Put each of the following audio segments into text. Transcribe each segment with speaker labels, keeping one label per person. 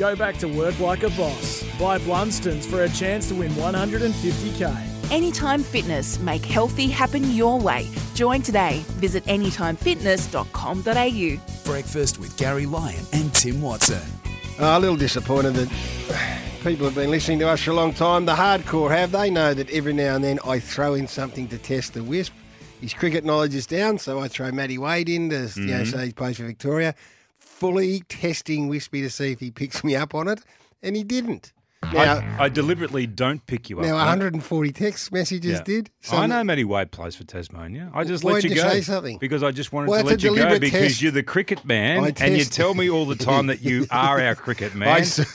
Speaker 1: Go back to work like a boss. Buy Blundstones for a chance to win $150K.
Speaker 2: Anytime Fitness. Make healthy happen your way. Join today. Visit anytimefitness.com.au.
Speaker 3: Breakfast with Gary Lyon and Tim Watson.
Speaker 4: A little disappointed that people have been listening to us for a long time. The hardcore have. They know that every now and then I throw in something to test the Wisp. His cricket knowledge is down, so I throw Matty Wade in to say he plays for Victoria, fully testing Wispy to see if he picks me up on it, and he didn't. Now,
Speaker 5: I deliberately don't pick you up.
Speaker 4: Now, 140 text messages did.
Speaker 5: I know Matty Wade plays for Tasmania. I just
Speaker 4: Why
Speaker 5: let you
Speaker 4: did you
Speaker 5: go
Speaker 4: say something?
Speaker 5: Because I just wanted
Speaker 4: Well,
Speaker 5: to let
Speaker 4: it's a
Speaker 5: you go
Speaker 4: deliberate
Speaker 5: because
Speaker 4: test.
Speaker 5: you're the cricket man, and you tell me all the time that you are our cricket man.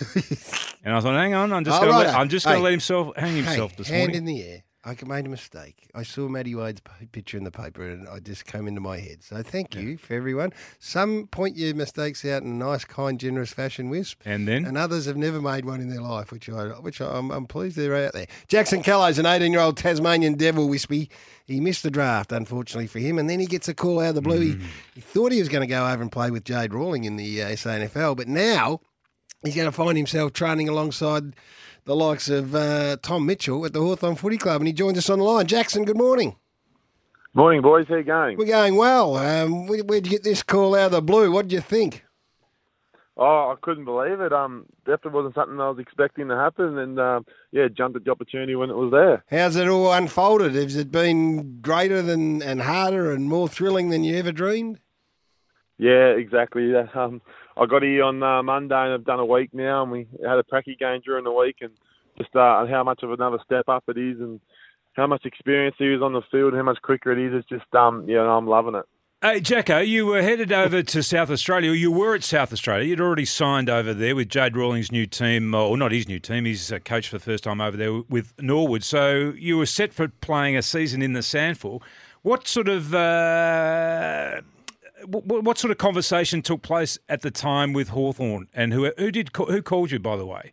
Speaker 5: And I thought, hang on, I'm just going to let himself hang himself this
Speaker 4: hand
Speaker 5: morning.
Speaker 4: in the air. I made a mistake. I saw Matty Wade's picture in the paper and I just came into my head. So thank you for everyone. Some point your mistakes out in a nice, kind, generous fashion, Wisp.
Speaker 5: And then?
Speaker 4: And others have never made one in their life, which I'm pleased they're out there. Jackson Callo's an 18-year-old Tasmanian devil, Wispy. He missed the draft, unfortunately for him, and then he gets a call out of the blue. He thought he was going to go over and play with Jade Rawling in the SANFL, but now he's going to find himself training alongside the likes of Tom Mitchell at the Hawthorn Footy Club, and he joins us on the line. Jackson, good morning.
Speaker 6: Morning, boys. How you going?
Speaker 4: We're going well. Where'd you get this call out of the blue? What did you think?
Speaker 6: Oh, I couldn't believe it. Definitely wasn't something I was expecting to happen, and jumped at the opportunity when it was there.
Speaker 4: How's it all unfolded? Has it been greater than and harder and more thrilling than you ever dreamed?
Speaker 6: Yeah, exactly. I got here on Monday and I've done a week now, and we had a pracky game during the week, and just how much of another step up it is and how much experience he is on the field, how much quicker it is. It's just, I'm loving it.
Speaker 5: Hey, Jacko, you were headed over to South Australia. You were at South Australia. You'd already signed over there with Jade Rawling's new team, or not his new team. He's a coach for the first time over there with Norwood. So you were set for playing a season in the SANFL. What sort of conversation took place at the time with Hawthorn, and who called you, by the way?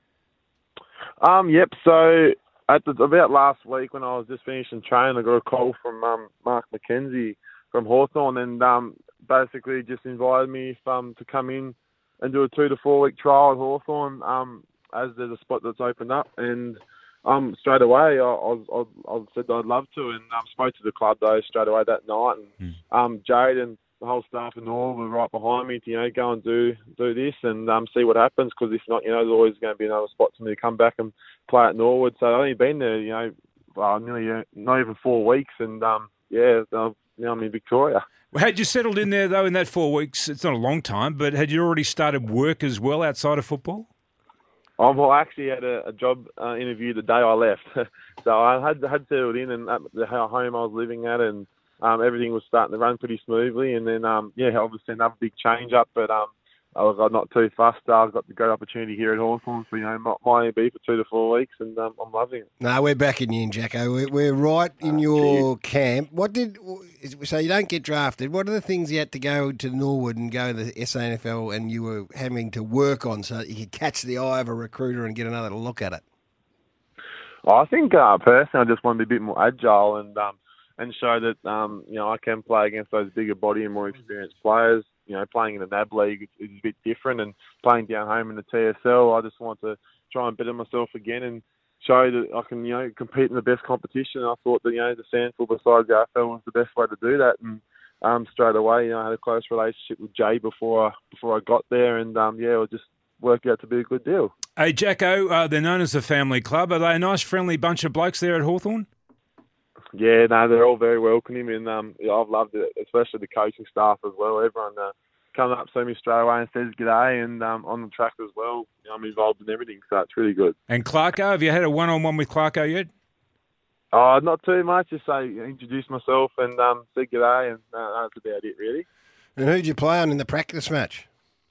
Speaker 6: So about last week when I was just finishing training, I got a call from Mark McKenzie from Hawthorn, and basically just invited me to come in and do a 2 to 4 week trial at Hawthorn, as there's a spot that's opened up, and straight away I said I'd love to, and spoke to the club though straight away that night, and Jade and the whole staff and all were right behind me to go and do this and see what happens, because if not, there's always going to be another spot for me to come back and play at Norwood. So I've only been there nearly not even 4 weeks, and I'm in Victoria.
Speaker 5: Well, had you settled in there though in that 4 weeks? It's not a long time, but had you already started work as well outside of football?
Speaker 6: Well, I actually had a job interview the day I left, so I had settled in, and at the home I was living at, and everything was starting to run pretty smoothly. And then, obviously another big change up, but I was not too fussed. I got the great opportunity here at Hawthorn for my EB for 2 to 4 weeks, and I'm loving it.
Speaker 4: No, we're backing you in, Jacko. We're right in your camp. So you don't get drafted. What are the things you had to go to Norwood and go to the SANFL and you were having to work on so that you could catch the eye of a recruiter and get another look at it?
Speaker 6: I think personally I just want to be a bit more agile and show that I can play against those bigger body and more experienced players. Playing in the NAB league is a bit different, and playing down home in the TSL, I just want to try and better myself again and show that I can compete in the best competition. I thought that the SANFL besides the AFL was the best way to do that, and straight away I had a close relationship with Jay before I got there, and it just worked out to be a good deal.
Speaker 5: Hey Jacko, they're known as the family club. Are they a nice friendly bunch of blokes there at Hawthorn?
Speaker 6: Yeah, no, they're all very welcoming, and I've loved it, especially the coaching staff as well. Everyone comes up to me straight away and says g'day, and on the track as well, I'm involved in everything, so it's really good.
Speaker 5: And Clarko, have you had a one-on-one with Clarko yet?
Speaker 6: Oh, not too much. Just introduce myself and say g'day, and that's about it, really.
Speaker 4: And who'd you play on in the practice match?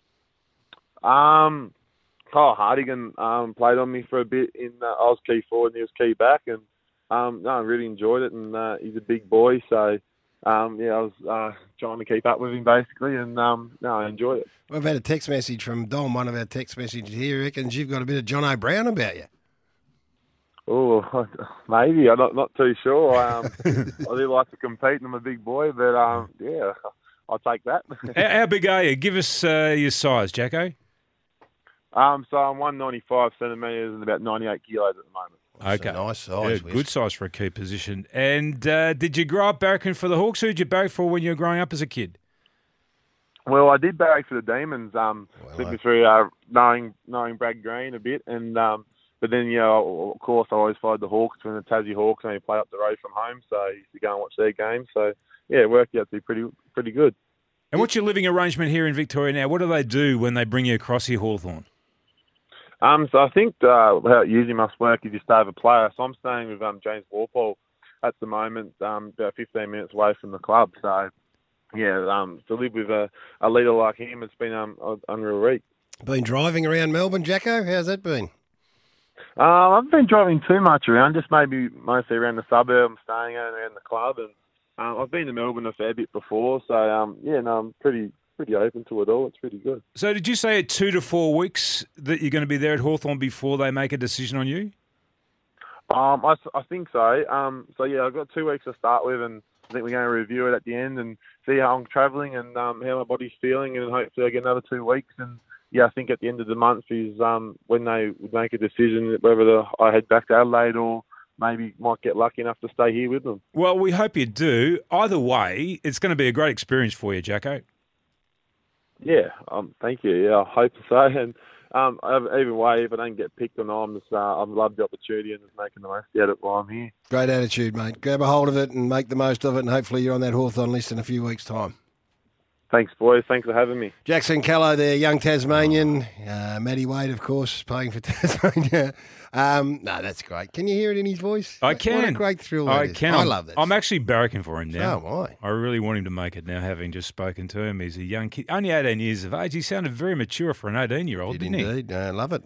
Speaker 6: Kyle Hardigan played on me for a bit. I was key forward and he was key back, and I really enjoyed it, and he's a big boy, so I was trying to keep up with him basically, and I enjoyed it.
Speaker 4: We've had a text message from Dom, one of our text messages here. He reckons you've got a bit of John O'Brien about you.
Speaker 6: Oh, maybe. I'm not too sure. I do like to compete, and I'm a big boy, but I'll take that.
Speaker 5: How big are you? Give us your size, Jacko.
Speaker 6: So I'm 195 centimetres and about 98 kilos at the moment.
Speaker 4: That's
Speaker 5: Okay.
Speaker 4: a nice size.
Speaker 5: Yeah, good size for a key position. And did you grow up barracking for the Hawks? Who did you barrack for when you were growing up as a kid?
Speaker 6: Well, I did barrack for the Demons, simply through knowing Brad Green a bit, and but then of course I always followed the Hawks when the Tassie Hawks only play up the road from home, so I used to go and watch their games. So yeah, it worked out to be pretty good.
Speaker 5: And what's your living arrangement here in Victoria now? What do they do when they bring you across here, Hawthorn?
Speaker 6: So I think how it usually must work is you stay with a player. So I'm staying with James Walpole at the moment, about 15 minutes away from the club. So yeah, to live with a leader like him, it's been an unreal week.
Speaker 4: Been driving around Melbourne, Jacko? How's that been?
Speaker 6: I haven't been driving too much around, just maybe mostly around the suburb. I'm staying around the club, and I've been to Melbourne a fair bit before. So I'm pretty open to it all. It's pretty good.
Speaker 5: So did you say 2 to 4 weeks that you're going to be there at Hawthorn before they make a decision on you?
Speaker 6: I think so. So yeah, I've got 2 weeks to start with, and I think we're going to review it at the end and see how I'm travelling and how my body's feeling, and hopefully I get another 2 weeks. And yeah, I think at the end of the month is when they would make a decision whether I head back to Adelaide or maybe might get lucky enough to stay here with them.
Speaker 5: Well, we hope you do. Either way, it's going to be a great experience for you, Jacko.
Speaker 6: Yeah, thank you. Yeah, I hope so. And either way, if I don't get picked or not, I've loved the opportunity and just making the most out of it while I'm here.
Speaker 4: Great attitude, mate. Grab a hold of it and make the most of it, and hopefully you're on that Hawthorn list in a few weeks' time.
Speaker 6: Thanks, boys. Thanks for having me.
Speaker 4: Jackson Callow there, young Tasmanian. Matty Wade, of course, playing for Tasmania. No, that's great. Can you hear it in his voice?
Speaker 5: I can.
Speaker 4: What a great thrill that
Speaker 5: I
Speaker 4: is.
Speaker 5: can.
Speaker 4: I love that.
Speaker 5: I'm actually barracking for him now.
Speaker 4: So am I.
Speaker 5: I really want him to make it now, having just spoken to him. He's a young kid, only 18 years of age. He sounded very mature for an 18-year-old, didn't he?
Speaker 4: Indeed. I love it.